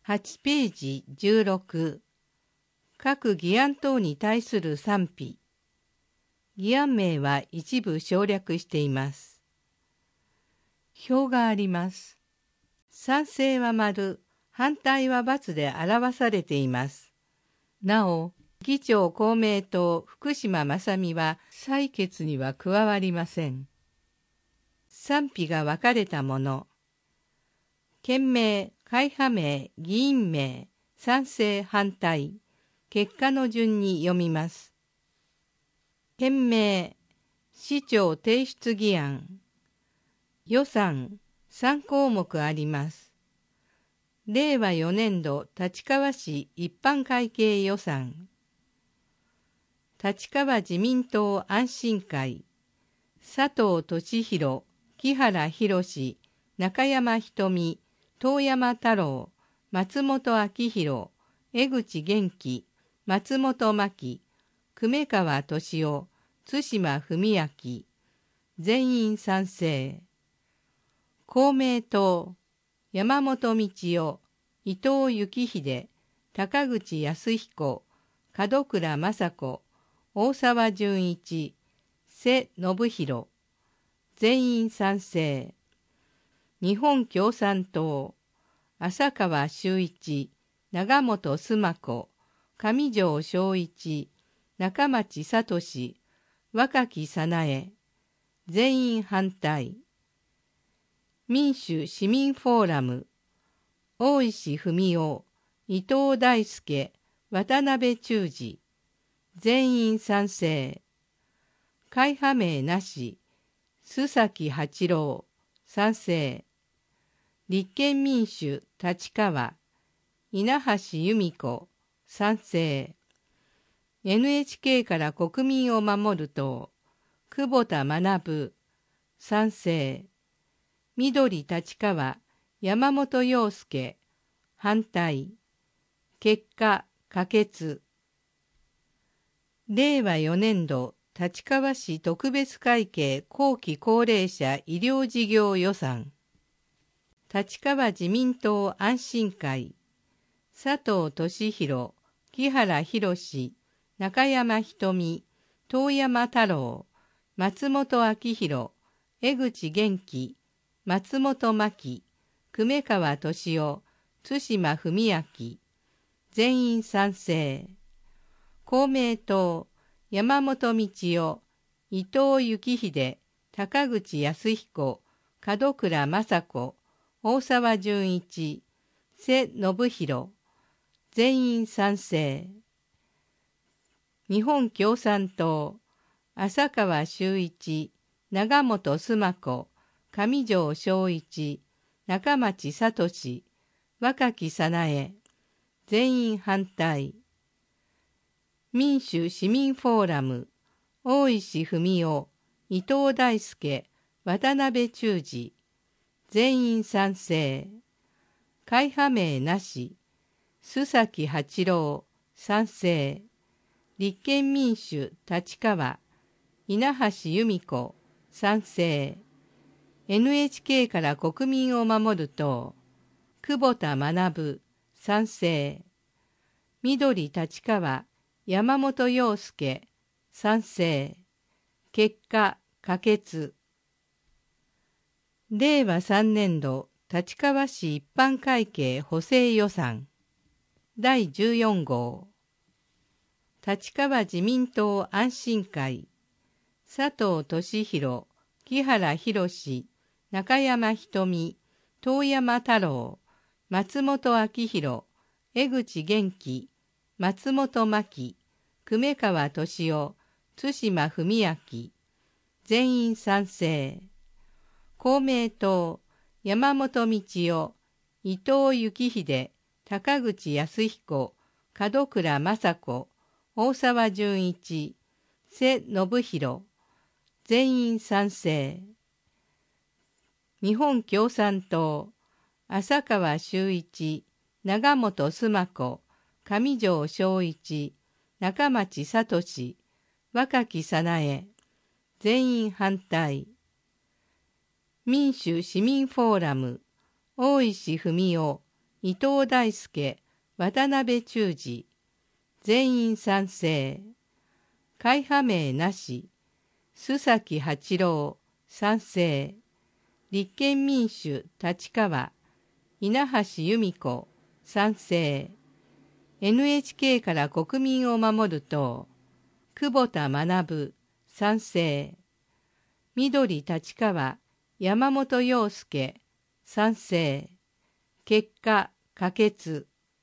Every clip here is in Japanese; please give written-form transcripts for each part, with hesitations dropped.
8ページ16。各議案等に対する賛否。議案名は一部省略しています。表があります。賛成は丸、反対は×で表されています。なお、議長公明党福島正美は採決には加わりません。賛否が分かれたもの。県名、会派名、議員名、賛成、反対。結果の順に読みます。県名、市長提出議案。予算、3項目あります。令和4年度立川市一般会計予算。立川自民党安心会。佐藤俊弘、木原博、中山瞳、遠山太郎、松本明弘、江口元気、松本真希、久米川俊夫、津島文明、全員賛成。公明党、山本道夫、伊藤幸秀、高口康彦、門倉正子、大沢純一、瀬信弘、全員賛成。日本共産党、浅川修一、長本須磨子、上条正一、中町聡、若木早苗、全員反対。民主・市民フォーラム、大石文夫、伊藤大輔、渡辺忠二、全員賛成。会派名なし、須崎八郎、賛成。立憲民主立川、稲橋由美子、賛成。NHK から国民を守る党、久保田学、賛成。緑立川、山本陽介、反対。結果、可決。令和4年度立川市特別会計後期高齢者医療事業予算。立川自民党安心会、佐藤俊弘、木原博、中山瞳、遠山太郎、松本明弘、江口元気、松本真希、久米川俊夫、津島文明、全員賛成。公明党、山本道夫、伊藤幸秀、高口康彦、門倉正子、大沢純一、瀬信弘、全員賛成。日本共産党、浅川修一、長本須磨子、上条正一、中町聡、若木早苗、全員反対。民主・市民フォーラム、大石文夫、伊藤大輔、渡辺忠二、全員賛成。会派名なし、須崎八郎、賛成。立憲民主立川、稲橋由美子、賛成。NHK から国民を守る党、久保田学、賛成。緑立川、山本陽介、賛成。結果、可決。令和3年度立川市一般会計補正予算第14号。立川自民党安心会、佐藤俊弘、木原博、中山瞳、遠山太郎、松本明弘、江口元気、松本真希、久米川俊夫、津島文明、全員賛成。公明党、山本道夫、伊藤幸秀、高口康彦、門倉正子、大沢純一、瀬信弘、全員賛成。日本共産党、浅川修一、長本須磨子、上条正一、中町聡、若木早苗、全員反対。民主・市民フォーラム、大石文夫、 伊藤大輔、渡辺忠二。全員賛成。会派名なし。須崎八郎、賛成。立憲民主立川、稲橋由美子、賛成。NHK から国民を守る党、久保田学、賛成。緑立川、山本陽介、賛成。結果、可決。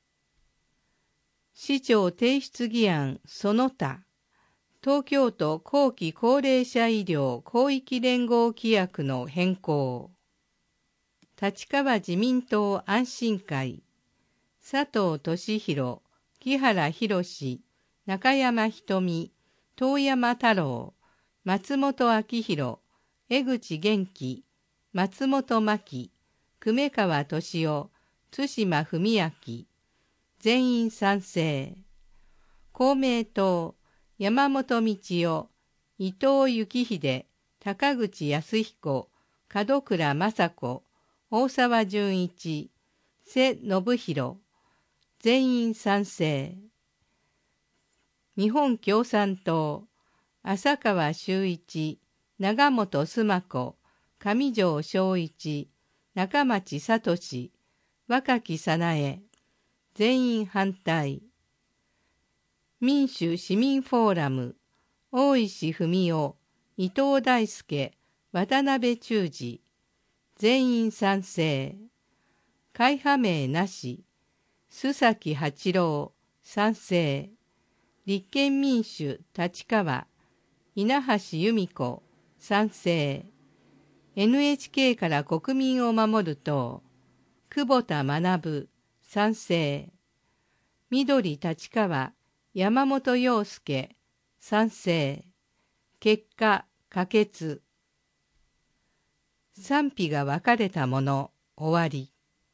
市長提出議案その他、東京都後期高齢者医療広域連合規約の変更。立川自民党安心会、佐藤俊弘、木原博、中山瞳、遠山太郎、松本明弘、江口元気、松本真希、久米川俊夫、津島文明、全員賛成。公明党、山本道夫、伊藤幸秀、高口康彦、門倉正子、大沢純一、瀬信弘、全員賛成。日本共産党、浅川修一、長本須磨子、上条正一、中町聡、若木早苗、全員反対。民主市民フォーラム、大石文夫、伊藤大輔、渡辺忠二、全員賛成。会派名なし。須崎八郎、賛成。立憲民主立川、稲橋由美子、賛成。NHK から国民を守る党、久保田学、賛成。緑立川、山本陽介、賛成。結果、可決。賛否が分かれたもの、終わり。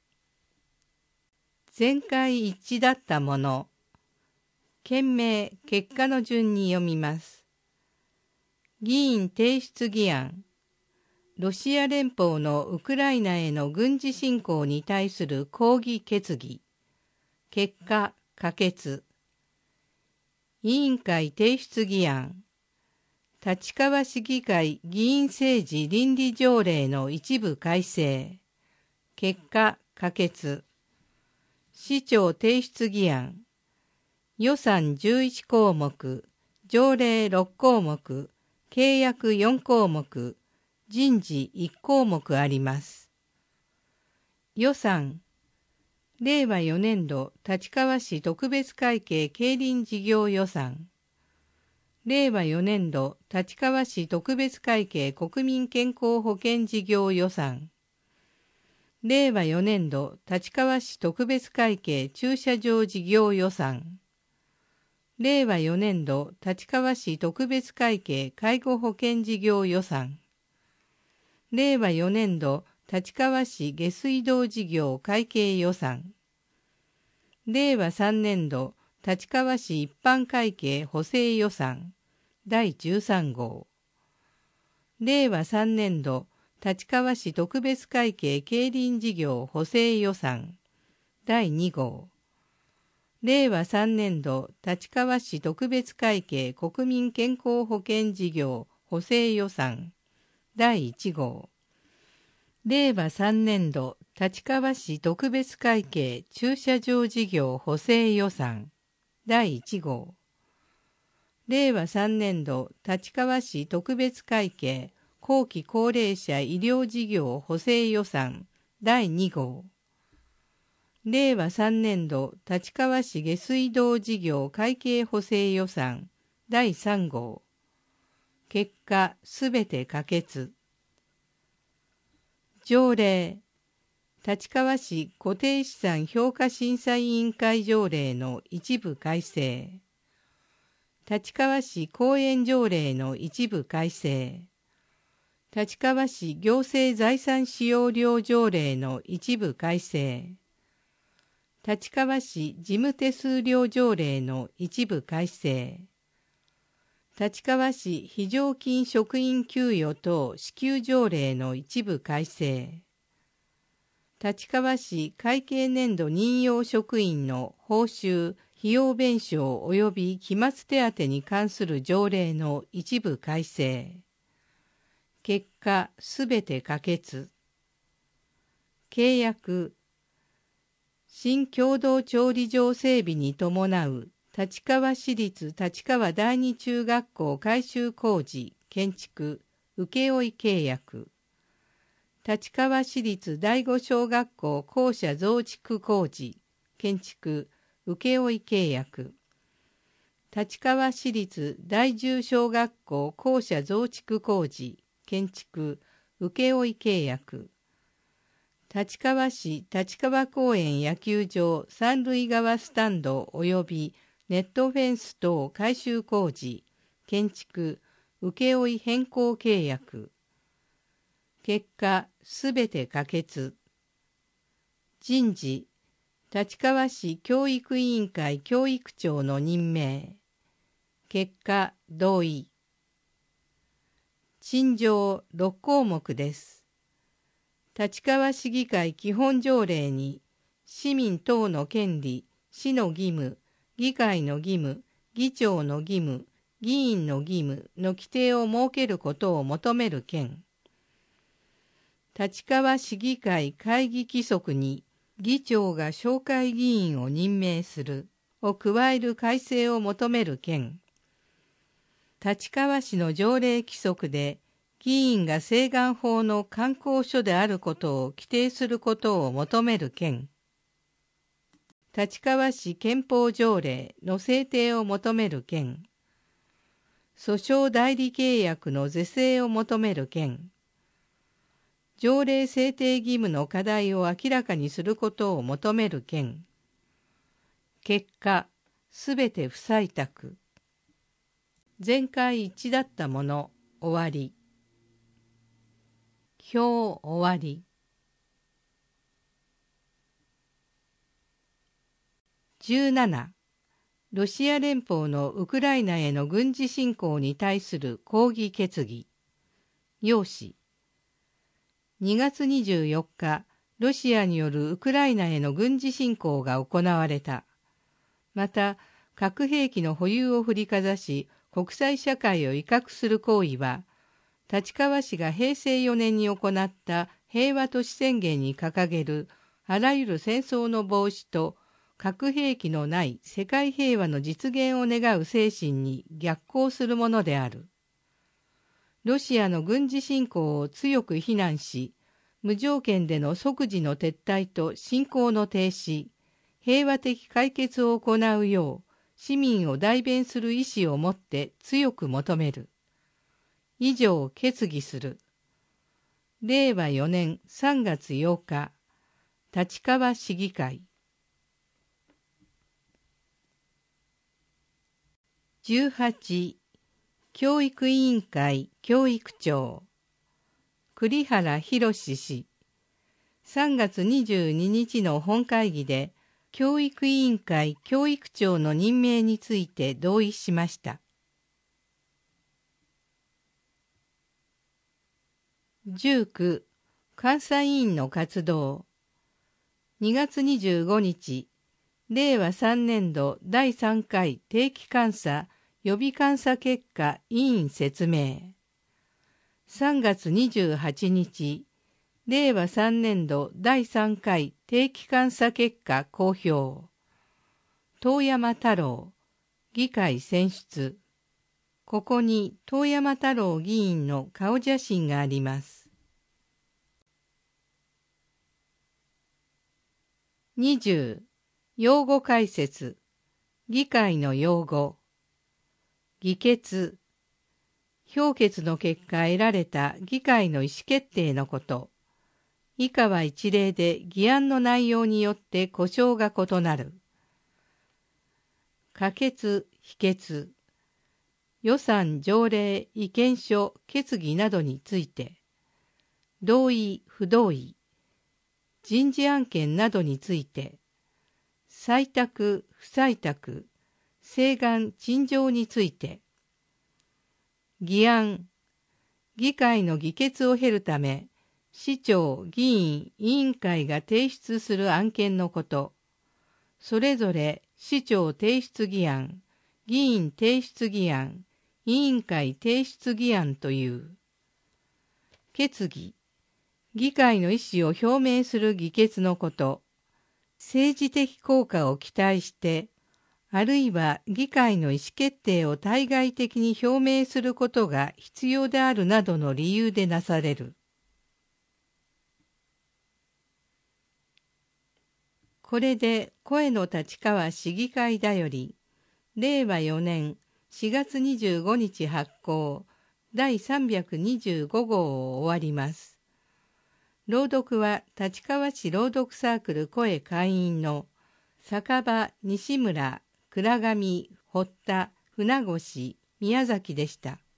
全会一致だったもの。件名、結果の順に読みます。議員提出議案。ロシア連邦のウクライナへの軍事侵攻に対する抗議決議。結果、可決。委員会提出議案。立川市議会議員政治倫理条例の一部改正。結果、可決。市長提出議案。予算11項目、条例6項目、契約4項目、人事1項目あります。予算。令和4年度立川市特別会計競輪事業予算。令和4年度立川市特別会計国民健康保険事業予算。令和4年度立川市特別会計駐車場事業予算。令和4年度立川市特別会計介護保険事業予算。令和4年度立川市下水道事業会計予算。令和3年度立川市一般会計補正予算第13号。令和3年度立川市特別会計競輪事業補正予算第2号。令和3年度立川市特別会計国民健康保険事業補正予算第1号。令和3年度立川市特別会計駐車場事業補正予算第1号。令和3年度立川市特別会計後期高齢者医療事業補正予算第2号。令和3年度立川市下水道事業会計補正予算第3号。結果すべて可決。条例。立川市固定資産評価審査委員会条例の一部改正。立川市公園条例の一部改正。立川市行政財産使用料条例の一部改正。立川市事務手数料条例の一部改正。立川市非常勤職員給与等支給条例の一部改正。 立川市会計年度任用職員の報酬、費用弁償及び期末手当に関する条例の一部改正。結果、すべて可決。契約。新共同調理場整備に伴う立川市立立川第二中学校改修工事建築請負契約。立川市立第五小学校校舎増築工事建築請負契約。立川市立第十小学校校舎増築工事建築請負契約。立川市立川公園野球場三塁側スタンド及びネットフェンス等改修工事建築請負変更契約。結果、すべて可決。人事、立川市教育委員会教育長の任命。結果、同意。陳情6項目です。立川市議会基本条例に、市民等の権利、市の義務、議会の義務、議長の義務、議員の義務の規定を設けることを求める件。立川市議会会議規則に議長が紹介議員を任命するを加える改正を求める件。立川市の条例規則で議員が請願法の慣行書であることを規定することを求める件。立川市憲法条例の制定を求める件。訴訟代理契約の是正を求める件。条例制定義務の課題を明らかにすることを求める件。結果、すべて不採択。全会一致だったもの、終わり。表終わり。17. ロシア連邦のウクライナへの軍事侵攻に対する抗議決議。要旨。2月24日、ロシアによるウクライナへの軍事侵攻が行われた。また、核兵器の保有を振りかざし、国際社会を威嚇する行為は、立川市が平成4年に行った平和都市宣言に掲げるあらゆる戦争の防止と核兵器のない世界平和の実現を願う精神に逆行するものである。ロシアの軍事侵攻を強く非難し、無条件での即時の撤退と侵攻の停止、平和的解決を行うよう、市民を代弁する意思を持って強く求める。以上決議する。令和4年3月8日、立川市議会。18. 教育委員会教育長栗原博氏3月22日の本会議で教育委員会教育長の任命について同意しました。19. 監査委員の活動2月25日令和3年度第3回定期監査予備監査結果委員説明。3月28日、令和3年度第3回定期監査結果公表。遠山太郎、議会選出。ここに遠山太郎議員の顔写真があります。20. 用語解説。議会の用語。議決。表決の結果得られた議会の意思決定のこと。以下は一例で議案の内容によって呼称が異なる。可決、否決。予算、条例、意見書、決議などについて。同意、不同意。人事案件などについて。採択、不採択。請願、陳情について。議案。議会の議決を経るため、 市長、議員、委員会が提出する案件のこと。それぞれ市長提出議案、議員提出議案、委員会提出議案という。決議、議会の意思を表明する議決のこと。政治的効果を期待して、あるいは議会の意思決定を対外的に表明することが必要であるなどの理由でなされる。これで声の立川市議会だより、令和4年4月25日発行第325号を終わります。朗読は立川市朗読サークル声会員の酒場、西村、倉上、堀田、船越、宮崎でした。